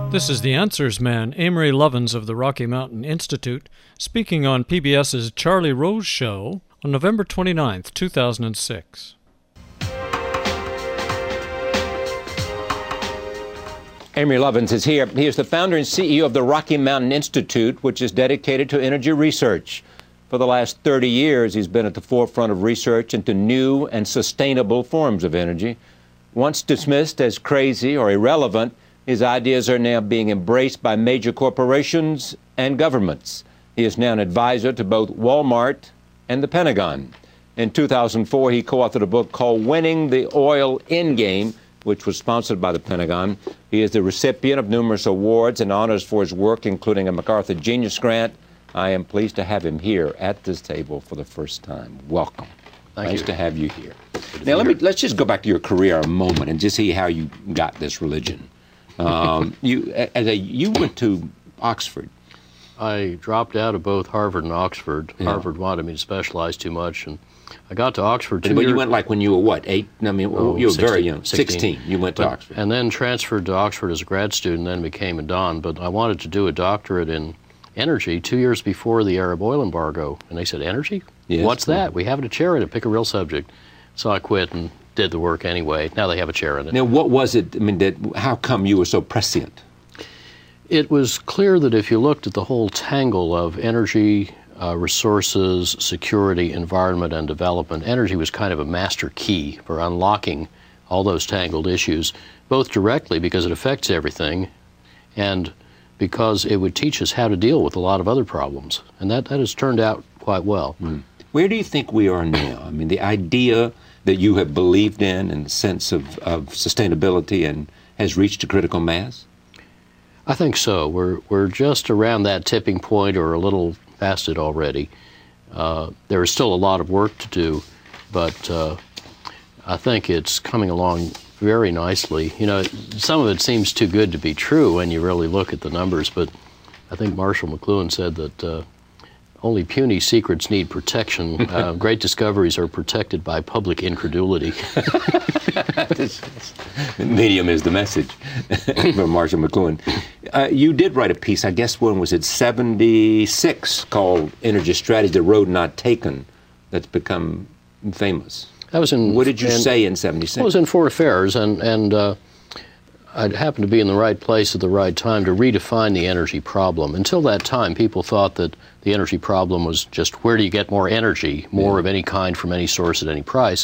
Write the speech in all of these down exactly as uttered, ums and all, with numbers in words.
This is the Answers Man, Amory Lovins of the Rocky Mountain Institute, speaking on PBS's Charlie Rose Show on November twenty-ninth, two thousand six. Amory Lovins is here. He is the founder and C E O of the Rocky Mountain Institute, which is dedicated to energy research. For the last thirty years, he's been at the forefront of research into new and sustainable forms of energy. Once dismissed as crazy or irrelevant, his ideas are now being embraced by major corporations and governments. He is now an advisor to both Walmart and the Pentagon. In two thousand four, he co-authored a book called Winning the Oil Endgame, which was sponsored by the Pentagon. He is the recipient of numerous awards and honors for his work, including a MacArthur Genius Grant. I am pleased to have him here at this table for the first time. Welcome. Thank nice you. to have you here. Now, let me, let's just go back to your career a moment and just see how you got this religion. Um, you, as a, you went to Oxford. I dropped out of both Harvard and Oxford. Yeah. Harvard wanted me to specialize too much, and I got to Oxford two But years. you went like when you were what, eight? I mean, Oh, you were sixteen, very young. sixteen. sixteen. You went to But- Oxford. And then transferred to Oxford as a grad student, then became a Don. But I wanted to do a doctorate in energy two years before the Arab oil embargo. And they said, energy? Yes. What's that? We haven't a chair in it. Pick a real subject. So I quit and did the work anyway. Now they have a chair in it. Now, what was it, I mean, that, how come you were so prescient? It was clear that if you looked at the whole tangle of energy, uh, resources, security, environment, and development, energy was kind of a master key for unlocking all those tangled issues, both directly because it affects everything and because it would teach us how to deal with a lot of other problems. And that, that has turned out quite well. Mm. Where do you think we are now? I mean, the idea that you have believed in and the sense of, of sustainability and has reached a critical mass? I think so. We're, we're just around that tipping point or a little past it already. Uh, there is still a lot of work to do, but uh, I think it's coming along very nicely. You know, some of it seems too good to be true when you really look at the numbers, but I think Marshall McLuhan said that uh, only puny secrets need protection. Uh, great discoveries are protected by public incredulity. Medium is the message from Marshall McLuhan. Uh, you did write a piece, I guess, when was it, seventy-six, called Energy Strategy, The Road Not Taken, that's become famous. That was in. What did you in, say in seventy-six? It was in Foreign Affairs, and, and uh, I happened to be in the right place at the right time to redefine the energy problem. Until that time, people thought that the energy problem was just where do you get more energy, more yeah. of any kind from any source at any price.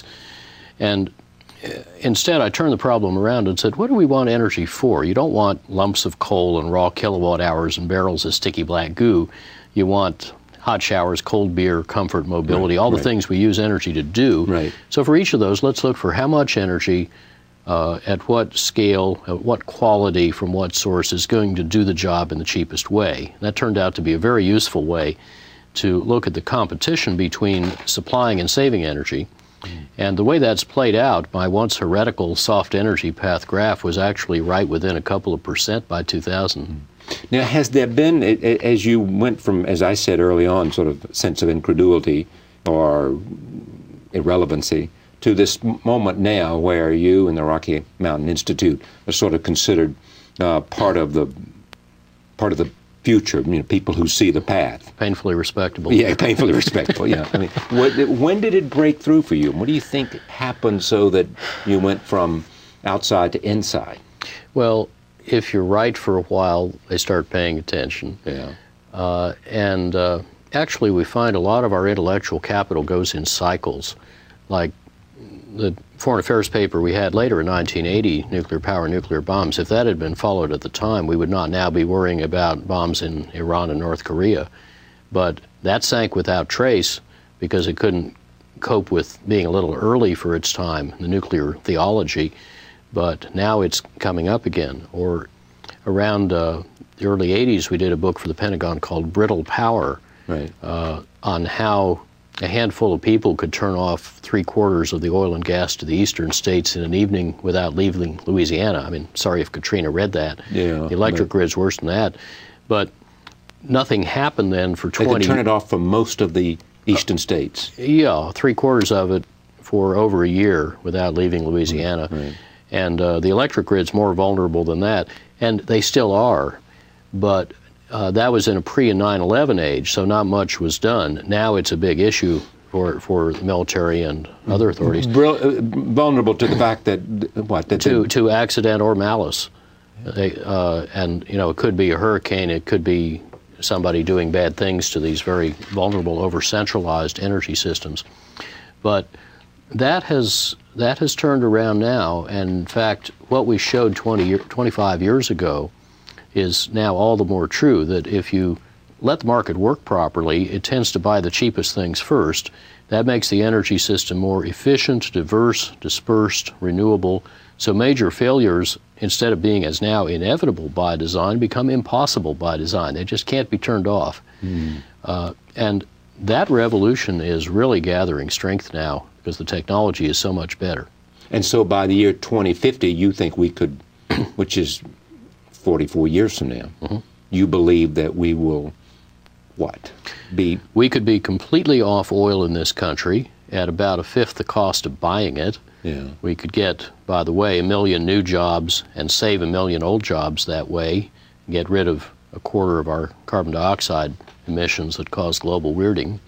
And instead, I turned the problem around and said, what do we want energy for? You don't want lumps of coal and raw kilowatt hours and barrels of sticky black goo. You want hot showers, cold beer, comfort, mobility, right, all the right. things we use energy to do. Right. So for each of those, let's look for how much energy, uh, at what scale, at what quality, from what source is going to do the job in the cheapest way. And that turned out to be a very useful way to look at the competition between supplying and saving energy. And the way that's played out, my once heretical soft energy path graph was actually right within a couple of percent by two thousand. Now, has there been, as you went from, as I said early on, sort of sense of incredulity or irrelevancy, to this moment now where you and the Rocky Mountain Institute are sort of considered uh, part of the part of the future, you know, people who see the path. Painfully respectable. Yeah, painfully respectable, yeah. I mean, what, when did it break through for you? What do you think happened so that you went from outside to inside? Well, if you're right for a while, they start paying attention. Yeah. Uh, and uh, actually, we find a lot of our intellectual capital goes in cycles. Like the Foreign Affairs paper we had later in nineteen eighty, nuclear power, nuclear bombs, if that had been followed at the time, we would not now be worrying about bombs in Iran and North Korea. But that sank without trace because it couldn't cope with being a little early for its time, the nuclear theology. But now it's coming up again. Or around uh, the early eighties, we did a book for the Pentagon called Brittle Power, right. uh, on how a handful of people could turn off three quarters of the oil and gas to the eastern states in an evening without leaving Louisiana. I mean, sorry if Katrina read that. Yeah, the electric right. grid's worse than that. But nothing happened then for twenty... They could turn it off for most of the eastern uh, states. Yeah, three quarters of it for over a year without leaving Louisiana. Right. And uh, the electric grid's more vulnerable than that. and they still are, but uh, that was in a pre nine eleven age, so not much was done. Now it's a big issue for for the military and other authorities. Bri- vulnerable to the fact that what that to to accident or malice, they, uh, and you know, it could be a hurricane, it could be somebody doing bad things to these very vulnerable, over-centralized energy systems. But that has that has turned around now, and in fact, what we showed twenty, twenty-five years ago is now all the more true, that if you let the market work properly, it tends to buy the cheapest things first. That makes the energy system more efficient, diverse, dispersed, renewable. So major failures, instead of being as now inevitable by design, become impossible by design. They just can't be turned off. Mm. Uh, and that revolution is really gathering strength now because the technology is so much better. And so by the year twenty fifty, you think we could, which is forty-four years from now, mm-hmm. you believe that we will, what, be? We could be completely off oil in this country at about a fifth the cost of buying it. Yeah. We could get, by the way, a million new jobs and save a million old jobs that way, get rid of a quarter of our carbon dioxide emissions that cause global weirding.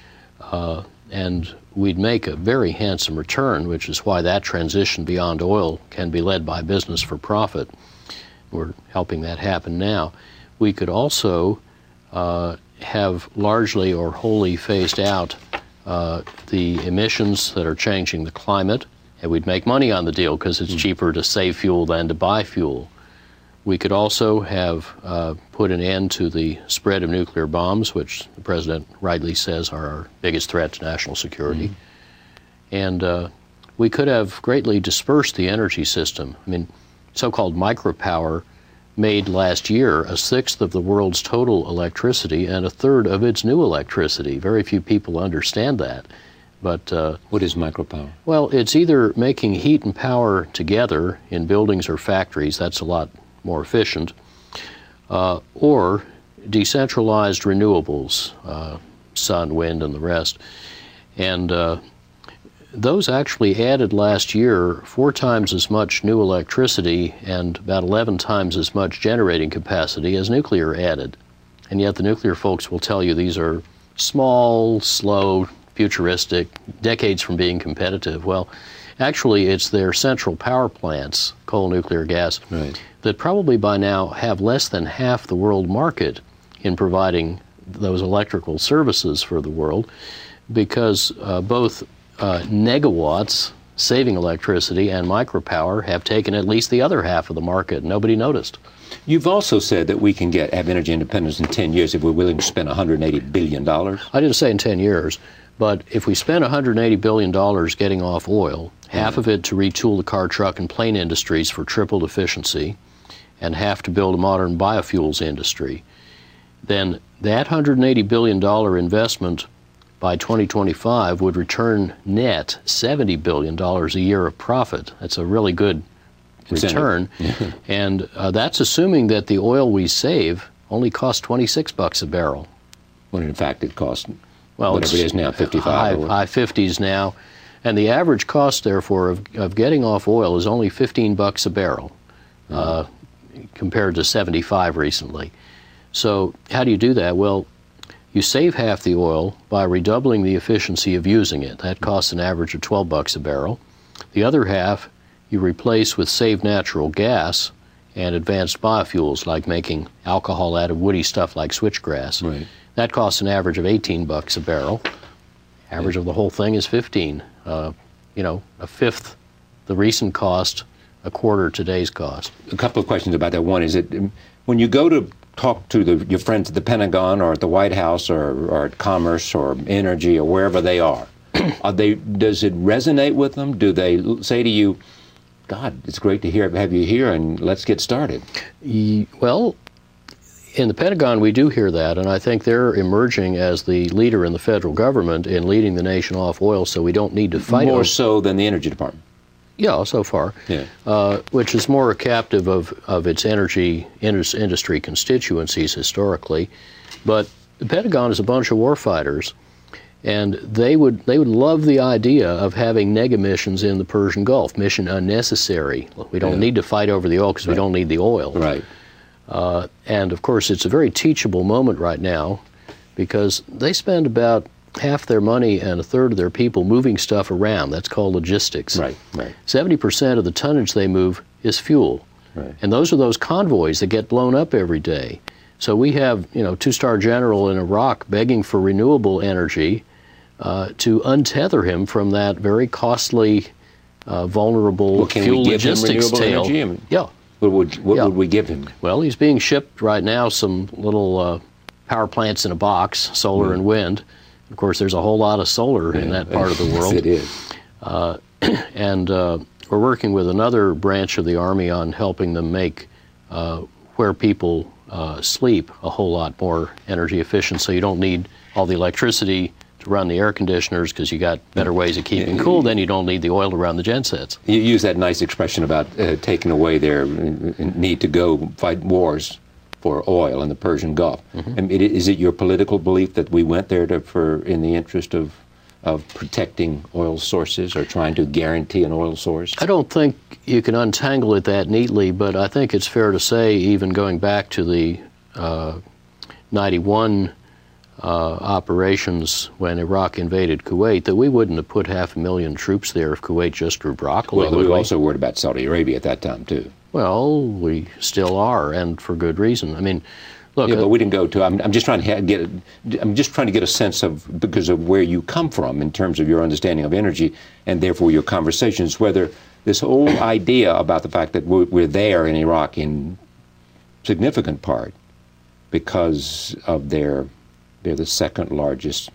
Uh, and we'd make a very handsome return, which is why that transition beyond oil can be led by business for profit. We're helping that happen now. We could also uh, have largely or wholly phased out uh, the emissions that are changing the climate, and we'd make money on the deal because it's mm. cheaper to save fuel than to buy fuel. We could also have uh, put an end to the spread of nuclear bombs, which the President rightly says are our biggest threat to national security. Mm. And uh, we could have greatly dispersed the energy system. I mean, so-called micropower made last year a sixth of the world's total electricity and a third of its new electricity. Very few people understand that. But uh, what is micropower? Well, it's either making heat and power together in buildings or factories, that's a lot more efficient, uh, or decentralized renewables, uh, sun, wind, and the rest. And uh, those actually added last year four times as much new electricity and about eleven times as much generating capacity as nuclear added. And yet the nuclear folks will tell you these are small, slow, futuristic, decades from being competitive. Well, actually, it's their central power plants, coal, nuclear, gas, right, that probably by now have less than half the world market in providing those electrical services for the world, because uh, both uh, negawatts, saving electricity, and micropower have taken at least the other half of the market. Nobody noticed. You've also said that we can get have energy independence in ten years if we're willing to spend one hundred eighty billion dollars. I didn't say in ten years. But if we spend one hundred eighty billion dollars getting off oil, half mm-hmm. of it to retool the car, truck, and plane industries for tripled efficiency, and half to build a modern biofuels industry, then that one hundred eighty billion dollars investment by twenty twenty-five would return net seventy billion dollars a year of profit. That's a really good return. And uh, that's assuming that the oil we save only costs twenty-six bucks a barrel. When in fact it costs... Well, whatever it is now, fifty-five. High, high fifties now. And the average cost, therefore, of, of getting off oil is only fifteen bucks a barrel, mm-hmm. uh, compared to seventy-five recently. So how do you do that? Well, you save half the oil by redoubling the efficiency of using it. That costs an average of twelve bucks a barrel. The other half you replace with saved natural gas and advanced biofuels, like making alcohol out of woody stuff like switchgrass. Right. That costs an average of eighteen bucks a barrel. Average of the whole thing is fifteen. Uh, you know, a fifth the recent cost, a quarter today's cost. A couple of questions about that. One is that when you go to talk to the, your friends at the Pentagon or at the White House or, or at Commerce or Energy or wherever they are, are they, does it resonate with them? Do they say to you, God, it's great to hear, have you here, and let's get started? Well, in the Pentagon, we do hear that, and I think they're emerging as the leader in the federal government in leading the nation off oil, so we don't need to fight more them. So than the Energy Department. Yeah, so far. Yeah. Uh, which is more a captive of, of its energy indus industry constituencies historically. But the Pentagon is a bunch of warfighters, And they would they would love the idea of having nega missions in the Persian Gulf, mission unnecessary. We don't yeah. need to fight over the oil because right. we don't need the oil. Right. Uh, and of course, it's a very teachable moment right now because they spend about half their money and a third of their people moving stuff around. That's called logistics. Right, right. seventy percent of the tonnage they move is fuel. Right. And those are those convoys that get blown up every day. So we have, you know, two-star general in Iraq begging for renewable energy uh, to untether him from that very costly, uh, vulnerable well, can fuel we give logistics him renewable tail. Energy? I mean, yeah. What would what yeah. would we give him? Well, he's being shipped right now some little uh, power plants in a box, solar mm. and wind. Of course, there's a whole lot of solar yeah. in that part of the world. Yes, it is. Uh, and uh, we're working with another branch of the Army on helping them make uh, where people uh, sleep a whole lot more energy efficient, so you don't need all the electricity to run the air conditioners because you got better ways of keeping cool. Then you don't need the oil to run the gensets. You use that nice expression about uh, taking away their need to go fight wars for oil in the Persian Gulf. Mm-hmm. I mean, is it your political belief that we went there to, for in the interest of of protecting oil sources or trying to guarantee an oil source? I don't think you can untangle it that neatly, but I think it's fair to say, even going back to the uh, ninety-one uh, operations when Iraq invaded Kuwait, that we wouldn't have put half a million troops there if Kuwait just grew broccoli. Well, we were also worried about Saudi Arabia at that time, too. Well, we still are, and for good reason. I mean, look. Yeah, but we didn't go to. I'm, I'm just trying to get. I'm just trying to get a sense of, because of where you come from in terms of your understanding of energy, and therefore your conversations. Whether this whole idea about the fact that we're, we're there in Iraq in significant part because of their, they're the second largest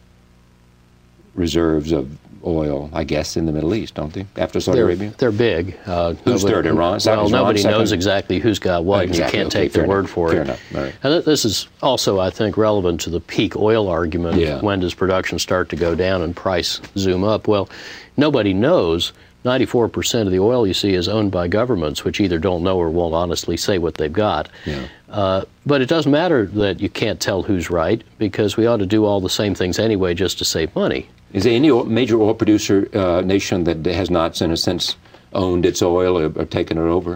reserves of oil, I guess, in the Middle East, don't they? After Saudi they're, Arabia? They're big. Uh, who's nobody, third? Iran? Well, Iran, nobody second? knows exactly who's got what, exactly. and you can't okay, take their enough. word for fair it. Enough. All right. And this is also, I think, relevant to the peak oil argument. Yeah. When does production start to go down and price zoom up? Well, nobody knows. ninety-four percent of the oil you see is owned by governments, which either don't know or won't honestly say what they've got. Yeah. Uh, but it doesn't matter that you can't tell who's right, because we ought to do all the same things anyway just to save money. Is there any major oil producer uh, nation that has not, in a sense, owned its oil or, or taken it over?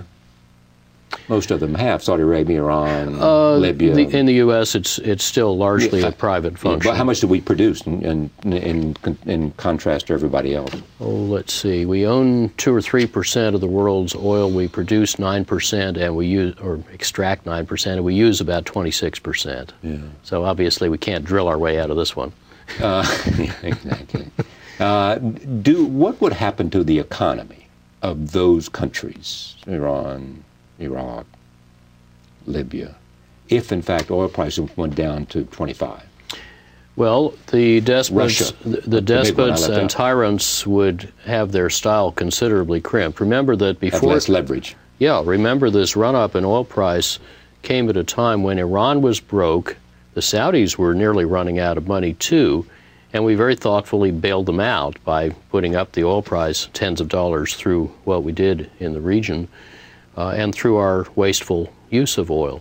Most of them have. Saudi Arabia, Iran, uh, Libya. The, in the U S, it's it's still largely yeah, a private function. Yeah, but how much do we produce in, in, in, in contrast to everybody else? Oh, let's see. We own two or three percent of the world's oil. We produce nine percent, and we use or extract nine percent, and we use about twenty-six percent. Yeah. So obviously, we can't drill our way out of this one. Uh, yeah, exactly. Uh, do what would happen to the economy of those countries, Iran, Iraq, Libya, if in fact oil prices went down to twenty-five? Well, the despots, Russia, the, the despots and out. tyrants would have their style considerably crimped. Remember that before have less leverage. Yeah, remember this run-up in oil price came at a time when Iran was broke. The Saudis were nearly running out of money, too, and we very thoughtfully bailed them out by putting up the oil price tens of dollars through what we did in the region uh, and through our wasteful use of oil.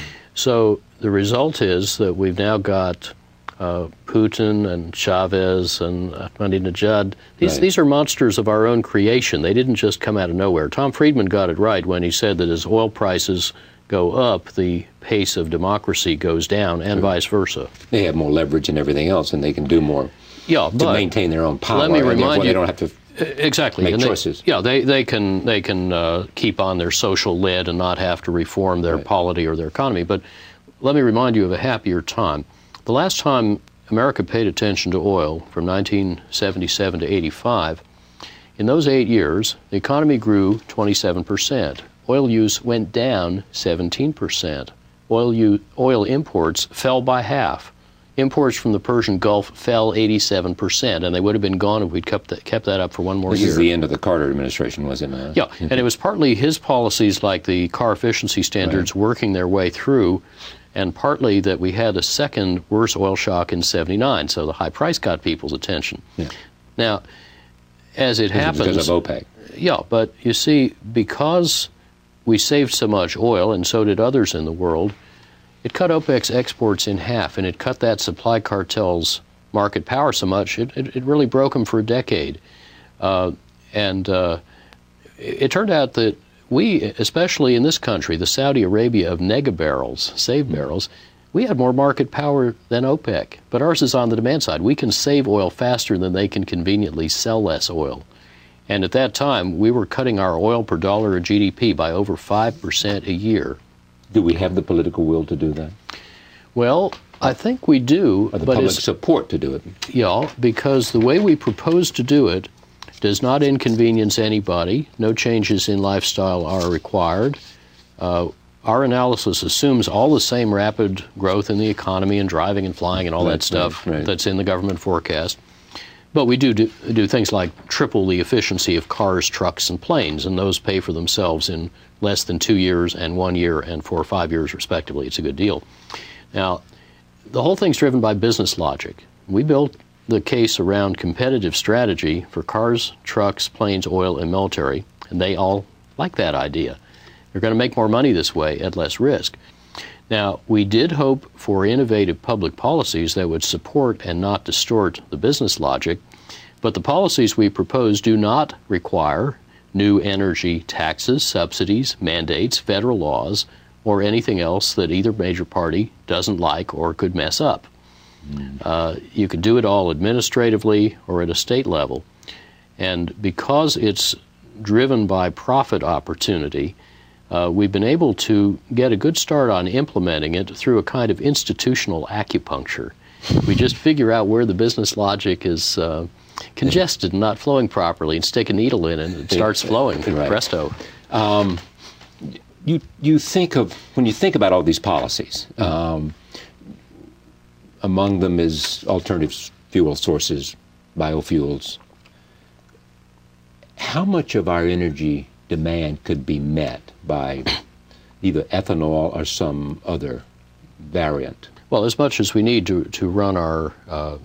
So the result is that we've now got uh, Putin and Chavez and Ahmadinejad. These, right. these are monsters of our own creation. They didn't just come out of nowhere. Tom Friedman got it right when he said that as oil prices go up, the pace of democracy goes down, and vice versa. They have more leverage and everything else, and they can do more yeah, to maintain their own power. Let me remind you, they don't have to exactly make and choices. They, yeah, they they can they can uh, keep on their social lid and not have to reform their right. polity or their economy. But let me remind you of a happier time. The last time America paid attention to oil, from nineteen seventy-seven to eighty-five, in those eight years, the economy grew twenty-seven percent. Oil use went down seventeen percent. Oil, use, oil imports fell by half. Imports from the Persian Gulf fell eighty-seven percent, and they would have been gone if we'd kept that, kept that up for one more this year. This is the end of the Carter administration, wasn't it? Yeah, and it was partly his policies like the car efficiency standards right. working their way through, and partly that we had a second worse oil shock in seventy-nine, so the high price got people's attention. Yeah. Now, as it this happens... because of OPEC. Yeah, but you see, because we saved so much oil, and so did others in the world, it cut OPEC's exports in half, and it cut that supply cartel's market power so much, it, it, it really broke them for a decade. Uh, and uh, it, it turned out that we, especially in this country, the Saudi Arabia of nega barrels, save barrels, we had more market power than OPEC. But ours is on the demand side. We can save oil faster than they can conveniently sell less oil. And at that time, we were cutting our oil per dollar of G D P by over five percent a year. Do we have the political will to do that? Well, I think we do. Or the but public it's, support to do it? Yeah, because the way we propose to do it does not inconvenience anybody. No changes in lifestyle are required. Uh, our analysis assumes all the same rapid growth in the economy and driving and flying and all right, that stuff right, right. that's in the government forecast. But we do, do do things like triple the efficiency of cars, trucks, and planes, and those pay for themselves in less than two years and one year and four or five years, respectively. It's a good deal. Now, the whole thing's driven by business logic. We built the case around competitive strategy for cars, trucks, planes, oil, and military, and they all like that idea. They're going to make more money this way at less risk. Now, we did hope for innovative public policies that would support and not distort the business logic, but the policies we propose do not require new energy taxes, subsidies, mandates, federal laws, or anything else that either major party doesn't like or could mess up. Mm. Uh, you could do it all administratively or at a state level. And because it's driven by profit opportunity, Uh, we've been able to get a good start on implementing it through a kind of institutional acupuncture. We just figure out where the business logic is uh, congested and not flowing properly and stick a needle in it and it starts flowing. Right. Presto. Um, you, you think of, when you think about all these policies, um, among them is alternative fuel sources, biofuels. How much of our energy demand could be met by either ethanol or some other variant? Well, as much as we need to, to run our uh,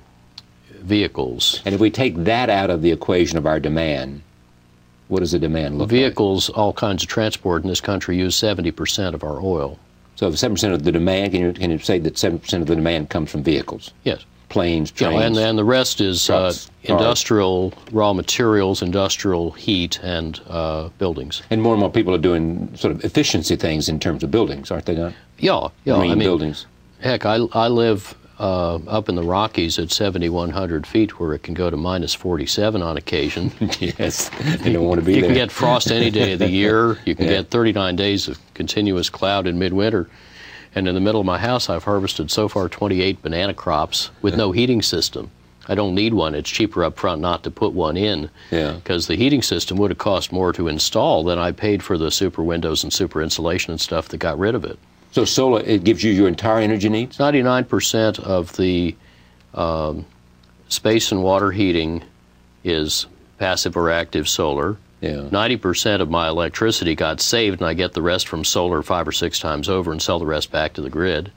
vehicles. And if we take that out of the equation of our demand, what does the demand look vehicles, like? All kinds of transport in this country use seventy percent of our oil. So if seven percent of the demand, can you, can you say that seven percent of the demand comes from vehicles? Yes. Planes, trains, yeah, and, and the rest is trucks, uh, industrial raw materials, industrial heat, and uh, buildings. And more and more people are doing sort of efficiency things in terms of buildings, aren't they not? Yeah, yeah. Green I mean, buildings. Heck, I, I live uh, up in the Rockies at seventy-one hundred feet where it can go to minus forty-seven on occasion. Yes, you don't want to be you there. You can get frost any day of the year. You can yeah. get thirty-nine days of continuous cloud in midwinter. And in the middle of my house, I've harvested so far twenty-eight banana crops with no heating system. I don't need one. It's cheaper up front not to put one in. Yeah. Because the heating system would have cost more to install than I paid for the super windows and super insulation and stuff that got rid of it. So solar, it gives you your entire energy needs? ninety-nine percent of the um, space and water heating is passive or active solar. Yeah. ninety percent of my electricity got saved, and I get the rest from solar five or six times over and sell the rest back to the grid.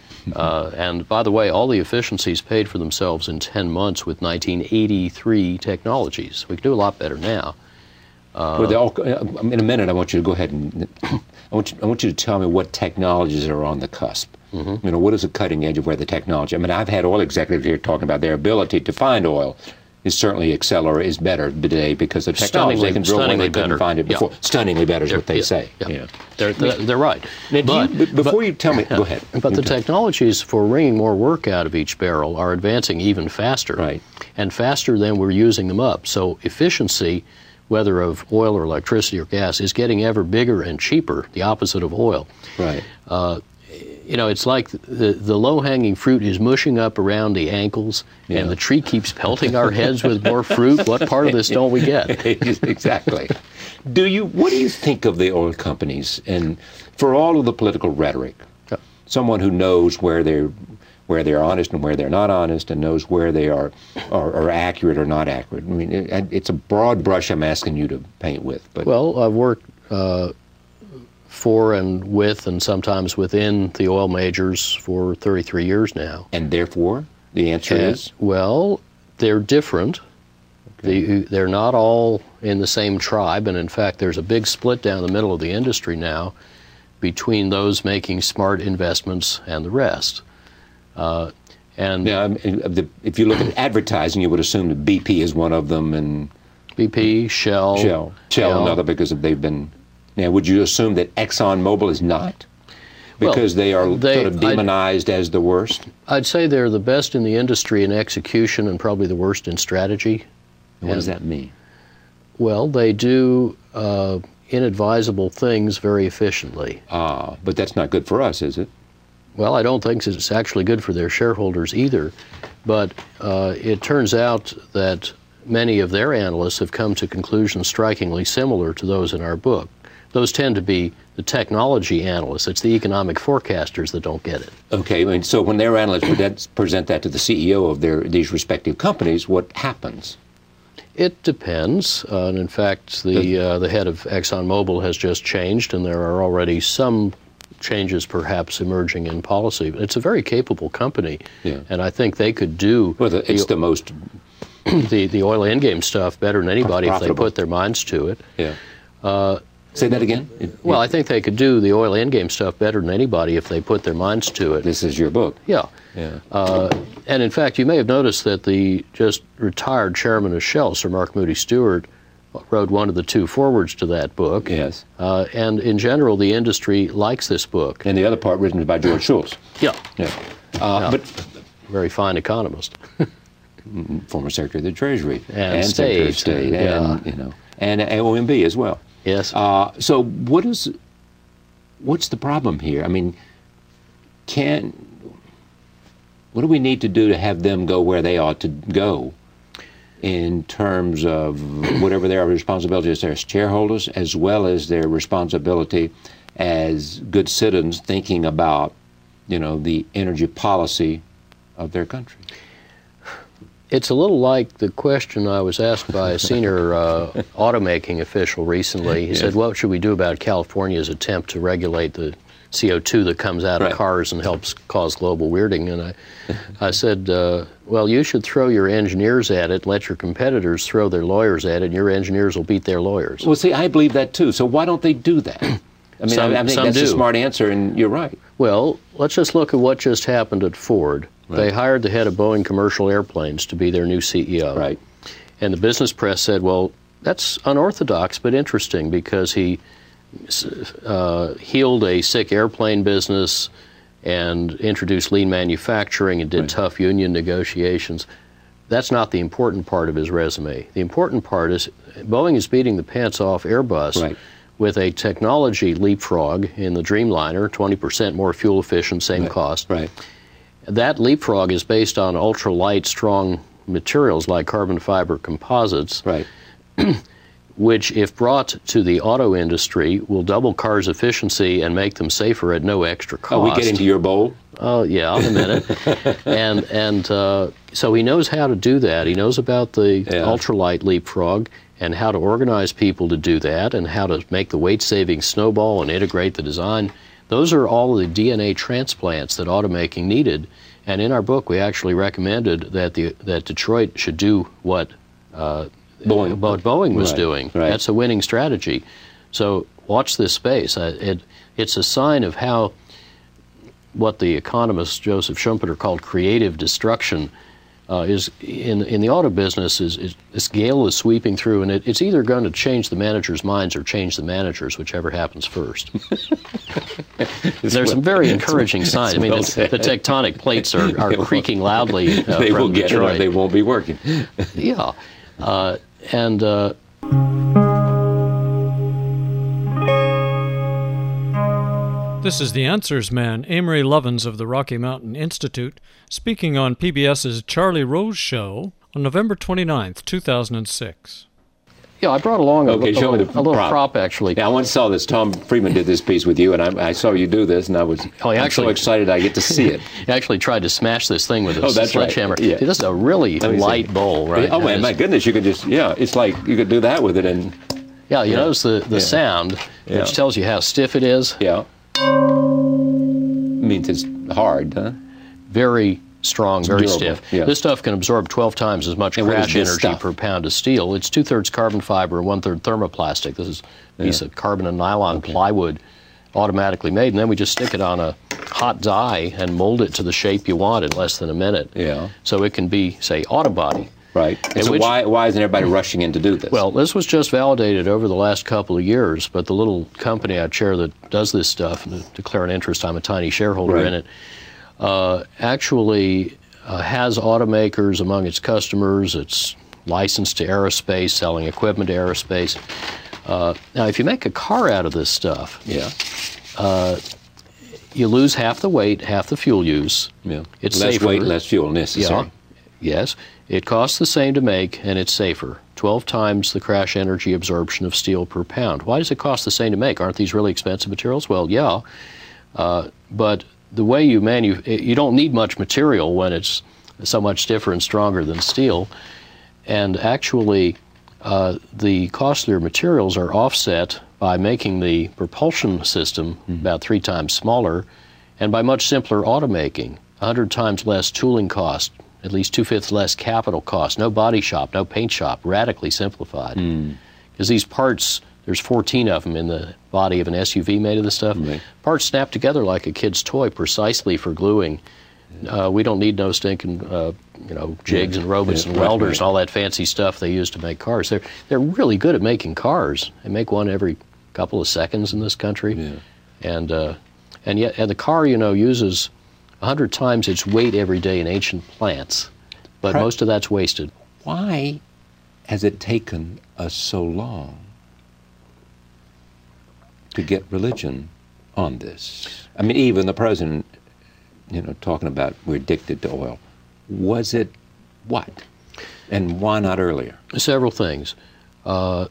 Uh, and by the way, all the efficiencies paid for themselves in ten months with nineteen eighty-three technologies. We can do a lot better now. Uh, well, they all, in a minute, I want you to go ahead and I want you, I want you to tell me what technologies are on the cusp. Mm-hmm. You know, what is the cutting edge of where the technology? I mean, I've had oil executives here talking about their ability to find oil. Is certainly accelerate is better today because of technology. They can drill when they couldn't better. find it before. Yeah. Stunningly better is They're, what they yeah, say. Yeah, yeah. They're, they're, they're right. Now, but, you, before but, you tell me, go ahead. But the technologies for wringing more work out of each barrel are advancing even faster, right? And faster than we're using them up. So efficiency, whether of oil or electricity or gas, is getting ever bigger and cheaper. The opposite of oil. Right. Uh, You know, it's like the, the low-hanging fruit is mushing up around the ankles, yeah. and the tree keeps pelting our heads with more fruit. What part of this don't we get? Exactly. Do you? What do you think of the oil companies? And for all of the political rhetoric, yeah. someone who knows where they're where they're honest and where they're not honest, and knows where they are are, are accurate or not accurate. I mean, it, it's a broad brush I'm asking you to paint with. But well, I've worked. Uh, for and with and sometimes within the oil majors for thirty-three years now. And therefore, the answer and, is? Well, they're different. Okay. The, they're not all in the same tribe, and in fact, there's a big split down the middle of the industry now between those making smart investments and the rest. Uh, And yeah, I mean, the, if you look at advertising, you would assume that B P is one of them, and B P, Shell, Shell, Shell, Shell. another, because they've been. Now, would you assume that ExxonMobil is not? Because Well, they are they- sort of demonized as the worst? I'd say they're the best in the industry in execution and probably the worst in strategy. And what does that mean? Well, they do uh, inadvisable things very efficiently. Ah, but that's not good for us, is it? Well, I don't think it's actually good for their shareholders either. But uh, it turns out that many of their analysts have come to conclusions strikingly similar to those in our book. Those tend to be the technology analysts. It's the economic forecasters that don't get it. Okay, I mean, so when their analysts present- present that to the C E O of their these respective companies, what happens? It depends. Uh, and in fact, the uh, the head of ExxonMobil has just changed, and there are already some changes perhaps emerging in policy. But it's a very capable company, Yeah. and I think they could do Well, the, it's the most, the, the oil endgame stuff better than anybody if they Profitable. put their minds to it. yeah. Uh, Say that again? It- Well, I think they could do the oil endgame stuff better than anybody if they put their minds to it. This is your book. Yeah. Yeah. Uh, and in fact, you may have noticed that the just retired chairman of Shell, Sir Mark Moody Stewart, wrote one of the two forwards to that book. Yes. Uh, and in general, the industry likes this book. And the other part written by George Shultz. Yeah. Yeah. Uh, Yeah. But Very fine economist. former Secretary of the Treasury And Secretary of State, State, yeah. and you know, and O M B as well. Yes. Uh, so what is, what's the problem here? I mean, can, what do we need to do to have them go where they ought to go in terms of whatever their responsibility is as shareholders, as well as their responsibility as good citizens thinking about, you know, the energy policy of their country? It's a little like the question I was asked by a senior uh, automaking official recently. He Yes. said, what should we do about California's attempt to regulate the C O two that comes out Right. of cars and helps cause global weirding? And I, I said, uh, well, you should throw your engineers at it, let your competitors throw their lawyers at it, and your engineers will beat their lawyers. Well, see, I believe that too. So why don't they do that? I mean, Some- I, I think some that's a do. smart answer, and you're right. Well, let's just look at what just happened at Ford. They Right. hired the head of Boeing Commercial Airplanes to be their new C E O. Right. And the business press said, well, that's unorthodox but interesting because he uh, healed a sick airplane business and introduced lean manufacturing and did Right. tough union negotiations. That's not the important part of his resume. The important part is Boeing is beating the pants off Airbus Right. with a technology leapfrog in the Dreamliner, twenty percent more fuel efficient, same Right. cost. Right. That leapfrog is based on ultralight, strong materials like carbon fiber composites, Right. which, if brought to the auto industry, will double cars' efficiency and make them safer at no extra cost. Are we getting to your bowl? Oh, yeah, in a minute. and and uh, so he knows how to do that. He knows about the Yeah. ultralight leapfrog and how to organize people to do that and how to make the weight-saving snowball and integrate the design. Those are all the D N A transplants that automaking needed. And in our book, we actually recommended that the that Detroit should do what uh, Boeing. what Boeing was Right, doing. right. That's a winning strategy. So watch this space. Uh, it it's a sign of how what the economist Joseph Schumpeter called creative destruction uh, is in in the auto business. Is, is this gale is sweeping through, and it, it's either going to change the managers' minds or change the managers, whichever happens first. There's some very encouraging signs. I mean, well the, said. the tectonic plates are, are creaking loudly uh, They from will get Detroit. it or they won't be working. Yeah, uh, and. Uh, This is the Answers Man, Amory Lovins of the Rocky Mountain Institute, speaking on P B S's Charlie Rose Show on November twenty-ninth, two thousand six. yeah, I brought along a, Okay, a, show me little, the a little prop. prop, actually. Yeah, I once saw this. Tom Friedman did this piece with you, and I, I saw you do this, and I was Oh, he I'm actually- so excited I get to see it. He actually tried to smash this thing with a Oh, that's right. sledgehammer. Yeah. See, this is a really Let me see. light bowl, right? Oh, And man, it's- my goodness, you could just, yeah, it's like you could do that with it, and Yeah, you notice the, the Yeah. sound, Yeah. which tells you how stiff it is. yeah. Means it's hard, huh? Very strong, very durable, stiff. yeah. This stuff can absorb twelve times as much And what is crash this energy stuff? per pound of steel. It's two-thirds carbon fiber and one-third thermoplastic. This is a piece Yeah. of carbon and nylon plywood. automatically made, and then we just stick it on a hot die and mold it to the shape you want in less than a minute. Yeah. So it can be, say, Autobody. Right. And so which, why, why isn't everybody rushing in to do this? Well, this was just validated over the last couple of years, but the little company I chair that does this stuff, and to declare an interest, I'm a tiny shareholder right. in it, uh, actually uh, has automakers among its customers. It's licensed to aerospace, selling equipment to aerospace. Uh, now, if you make a car out of this stuff, yeah, uh, you lose half the weight, half the fuel use. Yeah, it's less safer. weight, less fuel necessary. Yeah. Yes, it costs the same to make, and it's safer. twelve times the crash energy absorption of steel per pound. Why does it cost the same to make? Aren't these really expensive materials? Well, yeah, uh, but the way you manu, you don't need much material when it's so much stiffer and stronger than steel, and actually, Uh, the costlier materials are offset by making the propulsion system mm-hmm. about three times smaller and by much simpler automaking, one hundred times less tooling cost, at least two-fifths less capital cost, no body shop, no paint shop, radically simplified. Because mm. these parts, there's fourteen of them in the body of an S U V made of this stuff. Right. Parts snap together like a kid's toy precisely for gluing. Uh, we don't need no stinking, uh, you know, jigs yeah. and robots yeah, and welders right, right. and all that fancy stuff they use to make cars. They're they're really good at making cars. They make one every couple of seconds in this country, yeah. and uh, and yet and the car, you know, uses a hundred times its weight every day in ancient plants, but Pro- most of that's wasted. Why has it taken us so long to get religion on this? I mean, even the president, you know, talking about we're addicted to oil. Was it what? And why not earlier? Several things. Uh,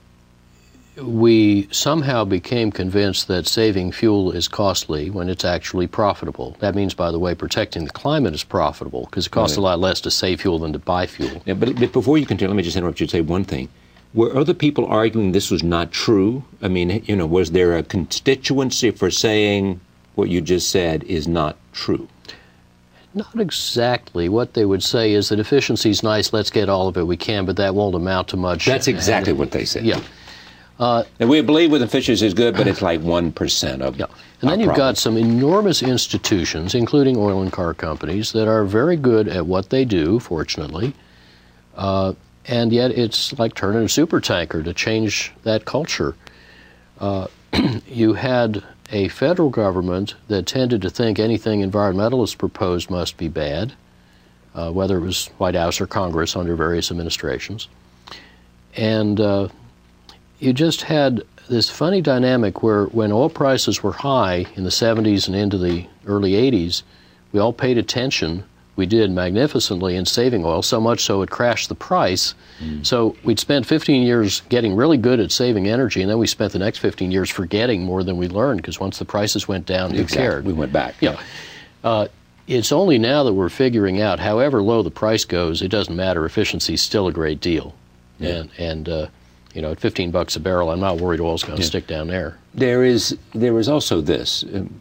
we somehow became convinced that saving fuel is costly when it's actually profitable. That means, by the way, protecting the climate is profitable because it costs right. a lot less to save fuel than to buy fuel. Yeah, but, but before you continue, let me just interrupt you and say one thing. Were other people arguing this was not true? I mean, you know, was there a constituency for saying what you just said is not true? Not exactly. What they would say is that efficiency's nice, let's get all of it we can, but that won't amount to much. That's exactly and, what they said. Yeah. Uh, and we believe with efficiency is good, but it's like one percent of yeah. And then you've problem. got some enormous institutions, including oil and car companies, that are very good at what they do, fortunately, uh, and yet it's like turning a super tanker to change that culture. Uh, you had a federal government that tended to think anything environmentalists proposed must be bad, uh, whether it was White House or Congress under various administrations. And uh, you just had this funny dynamic where when oil prices were high in the seventies and into the early eighties, we all paid attention. We did magnificently in saving oil, so much so it crashed the price. Mm. So we'd spent fifteen years getting really good at saving energy, and then we spent the next fifteen years forgetting more than we learned, because once the prices went down, who exactly. cared? We went back. Yeah. yeah. Uh, it's only now that we're figuring out, however low the price goes, it doesn't matter. Efficiency is still a great deal. Yeah. And, and uh, you know, at fifteen bucks a barrel, I'm not worried oil's going to yeah. stick down there. There is, there is also this. Um,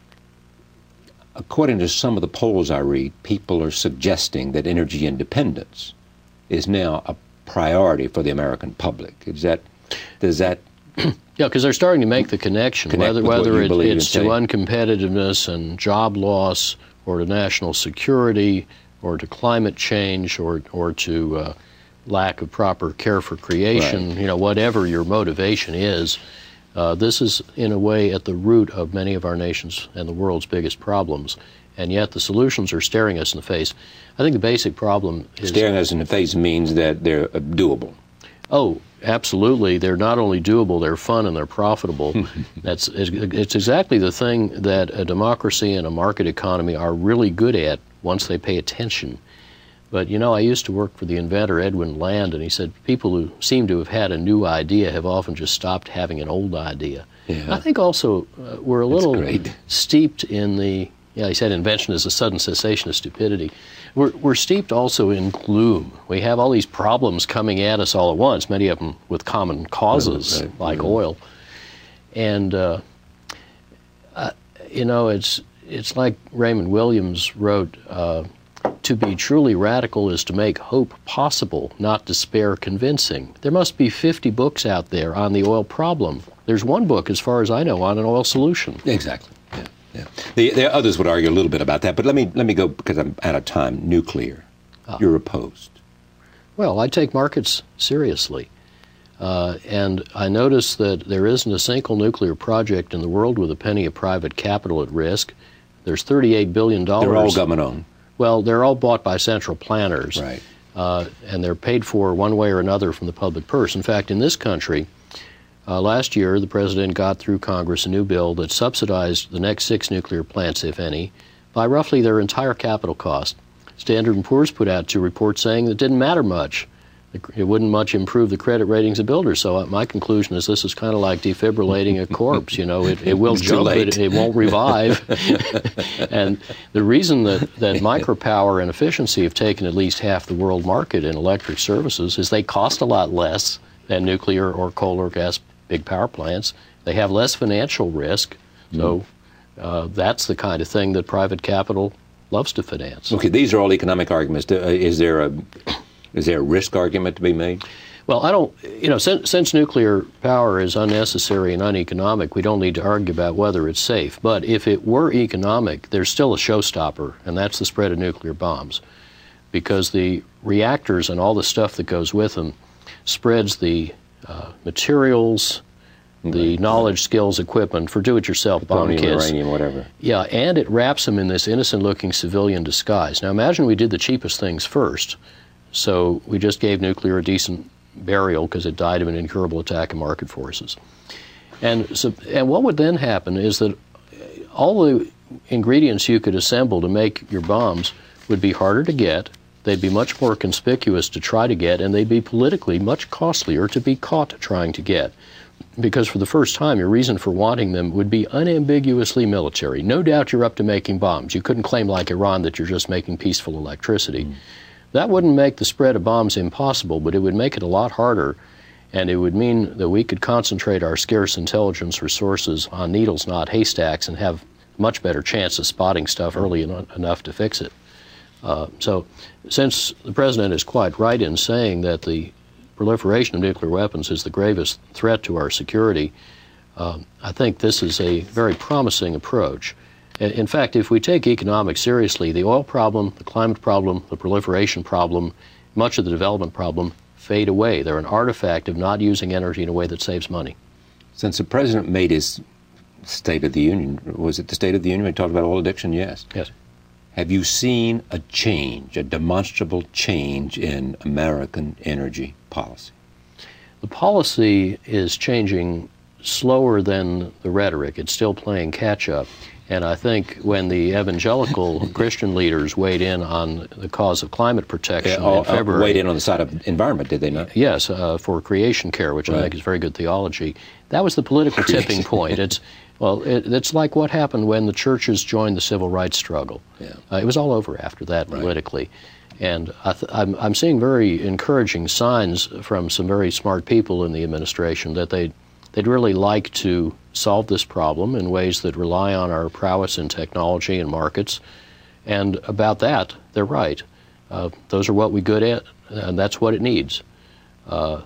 According to some of the polls I read, people are suggesting that energy independence is now a priority for the American public. Is that, does that... Yeah, because they're starting to make the connection, whether, whether it, it's to uncompetitiveness and job loss, or to national security, or to climate change, or, or to uh, lack of proper care for creation, right. you know, whatever your motivation is. Uh, this is, in a way, at the root of many of our nation's and the world's biggest problems, and yet the solutions are staring us in the face. I think the basic problem is... Staring us in the face means that they're doable. Oh, absolutely. They're not only doable, they're fun and they're profitable. That's it's exactly the thing that a democracy and a market economy are really good at once they pay attention. But, you know, I used to work for the inventor Edwin Land, and he said people who seem to have had a new idea have often just stopped having an old idea. Yeah. I think also uh, we're a little steeped in the, yeah, he said invention is a sudden cessation of stupidity. We're, we're steeped also in gloom. We have all these problems coming at us all at once, many of them with common causes, right, right. like yeah. oil. And, uh, uh, you know, it's, it's like Raymond Williams wrote, uh, to be truly radical is to make hope possible, not despair convincing. There must be fifty books out there on the oil problem. There's one book, as far as I know, on an oil solution. Exactly. Yeah, yeah. The, the others would argue a little bit about that, but let me let me go, because I'm out of time. Nuclear. Ah. You're opposed. Well, I take markets seriously. Uh, and I notice that there isn't a single nuclear project in the world with a penny of private capital at risk. There's thirty-eight billion dollars. They're all government-owned. Well, they're all bought by central planners. Right. Uh, and they're paid for one way or another from the public purse. In fact, in this country, uh, last year, the president got through Congress a new bill that subsidized the next six nuclear plants, if any, by roughly their entire capital cost. Standard and Poor's put out two reports saying that it didn't matter much. It wouldn't much improve the credit ratings of builders. So my conclusion is this is kind of like defibrillating a corpse. You know, it, it will jump, but it, it won't revive. And the reason that, that micropower and efficiency have taken at least half the world market in electric services is they cost a lot less than nuclear or coal or gas big power plants. They have less financial risk. So uh, that's the kind of thing that private capital loves to finance. Okay, these are all economic arguments. Is there a... Is there a risk argument to be made? Well, I don't, you know, since, since nuclear power is unnecessary and uneconomic, we don't need to argue about whether it's safe. But if it were economic, there's still a showstopper, and that's the spread of nuclear bombs. Because the reactors and all the stuff that goes with them spreads the uh, materials, the right. knowledge, skills, equipment for do-it-yourself bomb kits. Uranium, whatever. Yeah, and it wraps them in this innocent-looking civilian disguise. Now imagine we did the cheapest things first. So we just gave nuclear a decent burial because it died of an incurable attack of market forces. And, so, and what would then happen is that all the ingredients you could assemble to make your bombs would be harder to get, they'd be much more conspicuous to try to get, and they'd be politically much costlier to be caught trying to get. Because for the first time, your reason for wanting them would be unambiguously military. No doubt you're up to making bombs. You couldn't claim like Iran that you're just making peaceful electricity. Mm. That wouldn't make the spread of bombs impossible, but it would make it a lot harder, and it would mean that we could concentrate our scarce intelligence resources on needles, not haystacks, and have much better chance of spotting stuff early en- enough to fix it. Uh, so since the president is quite right in saying that the proliferation of nuclear weapons is the gravest threat to our security, uh, I think this is a very promising approach. In fact, if we take economics seriously, the oil problem, the climate problem, the proliferation problem, much of the development problem fade away. They're an artifact of not using energy in a way that saves money. Since the president made his State of the Union, was it the State of the Union when he talked about oil addiction? Yes. Yes. Have you seen a change, a demonstrable change in American energy policy? The policy is changing slower than the rhetoric. It's still playing catch-up. And I think when the evangelical Christian leaders weighed in on the cause of climate protection yeah, in February... Uh, weighed in on the side of environment, did they not? Yes, uh, for creation care, which right. I think is very good theology. That was the political creation. tipping point. It's Well, it, it's like what happened when the churches joined the civil rights struggle. Yeah. Uh, it was all over after that right. politically. And I th- I'm, I'm seeing very encouraging signs from some very smart people in the administration that they'd, they'd really like to solve this problem in ways that rely on our prowess in technology and markets. And about that, they're right. Uh, those are what we're good at, and that's what it needs. Uh,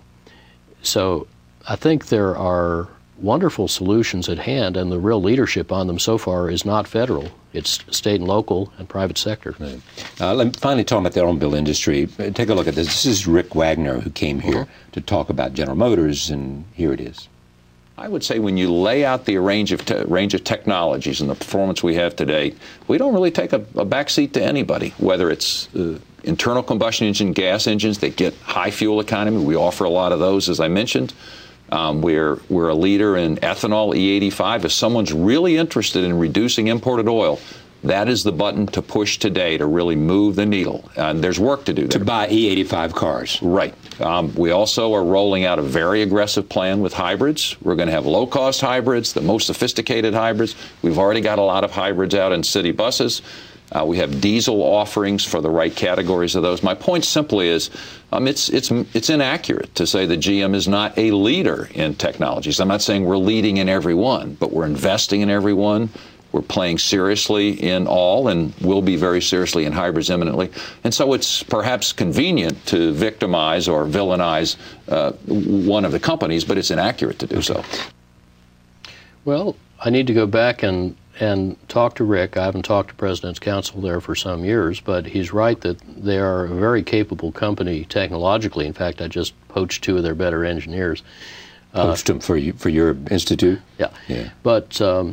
so I think there are wonderful solutions at hand, and the real leadership on them so far is not federal. It's state and local and private sector. Right. Uh, let me finally talk about the automobile industry. Take a look at this. This is Rick Wagner, who came here mm-hmm. to talk about General Motors, and here it is. I would say when you lay out the range of te- range of technologies and the performance we have today, we don't really take a, a backseat to anybody, whether it's uh, internal combustion engine gas engines that get high fuel economy. We offer a lot of those, as I mentioned. Um, we're, we're a leader in ethanol, E eighty-five. If someone's really interested in reducing imported oil, that is the button to push today to really move the needle. And there's work to do there. To buy E eighty-five cars. Right. Um, we also are rolling out a very aggressive plan with hybrids. We're going to have low-cost hybrids, the most sophisticated hybrids. We've already got a lot of hybrids out in city buses. Uh, we have diesel offerings for the right categories of those. My point simply is um, it's, it's, it's inaccurate to say that G M is not a leader in technologies. I'm not saying we're leading in every one, but we're investing in every one. We're playing seriously in all and will be very seriously in hybrids imminently. And so it's perhaps convenient to victimize or villainize uh, one of the companies, but it's inaccurate to do so. Well, I need to go back and, and talk to Rick. I haven't talked to President's Counsel there for some years, but he's right that they are a very capable company technologically. In fact, I just poached two of their better engineers. Poached uh, them for, you, for your institute? Yeah. yeah. But um,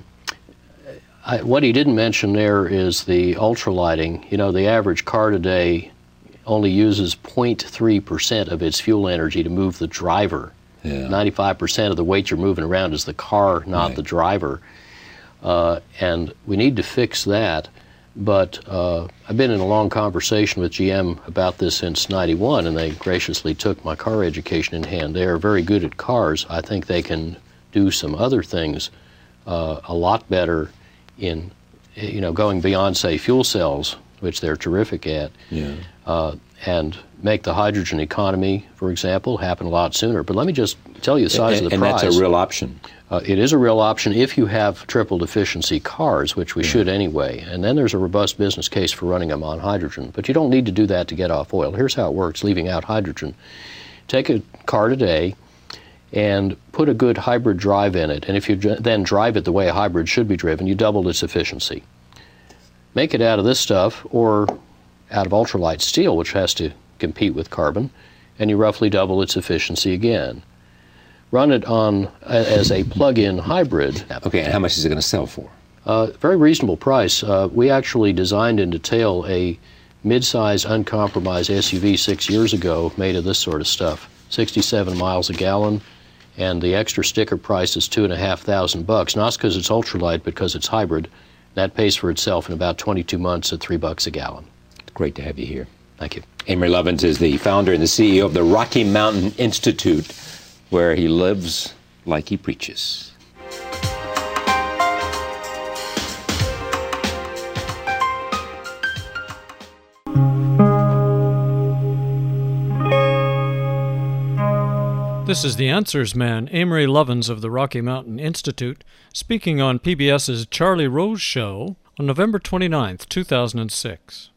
I, what he didn't mention there is the ultralighting. You know, the average car today only uses zero point three percent of its fuel energy to move the driver. Yeah. ninety-five percent of the weight you're moving around is the car, not right. the driver. Uh, and we need to fix that. But uh, I've been in a long conversation with G M about this since ninety-one, and they graciously took my car education in hand. They are very good at cars. I think they can do some other things uh, a lot better in, you know, going beyond, say, fuel cells, which they're terrific at, yeah. uh, and make the hydrogen economy, for example, happen a lot sooner. But let me just tell you the size and, of the and prize. And that's a real option. Uh, it is a real option if you have triple deficiency cars, which we yeah. should anyway. And then there's a robust business case for running them on hydrogen. But you don't need to do that to get off oil. Here's how it works, leaving out hydrogen. Take a car today and put a good hybrid drive in it. And if you then drive it the way a hybrid should be driven, you double its efficiency. Make it out of this stuff or out of ultralight steel, which has to compete with carbon, and you roughly double its efficiency again. Run it on as a plug-in hybrid. Okay, and how much is it going to sell for? Uh, very reasonable price. Uh, we actually designed in detail a mid-size, uncompromised S U V six years ago made of this sort of stuff. sixty-seven miles a gallon, and the extra sticker price is two and a half thousand bucks. Not because it's ultralight, but because it's hybrid. That pays for itself in about twenty-two months at three bucks a gallon. Great to have you here. Thank you. Amory Lovins is the founder and the C E O of the Rocky Mountain Institute, where he lives like he preaches. This is the Answers Man, Amory Lovins of the Rocky Mountain Institute, speaking on P B S's Charlie Rose Show on November twenty-ninth, two thousand six.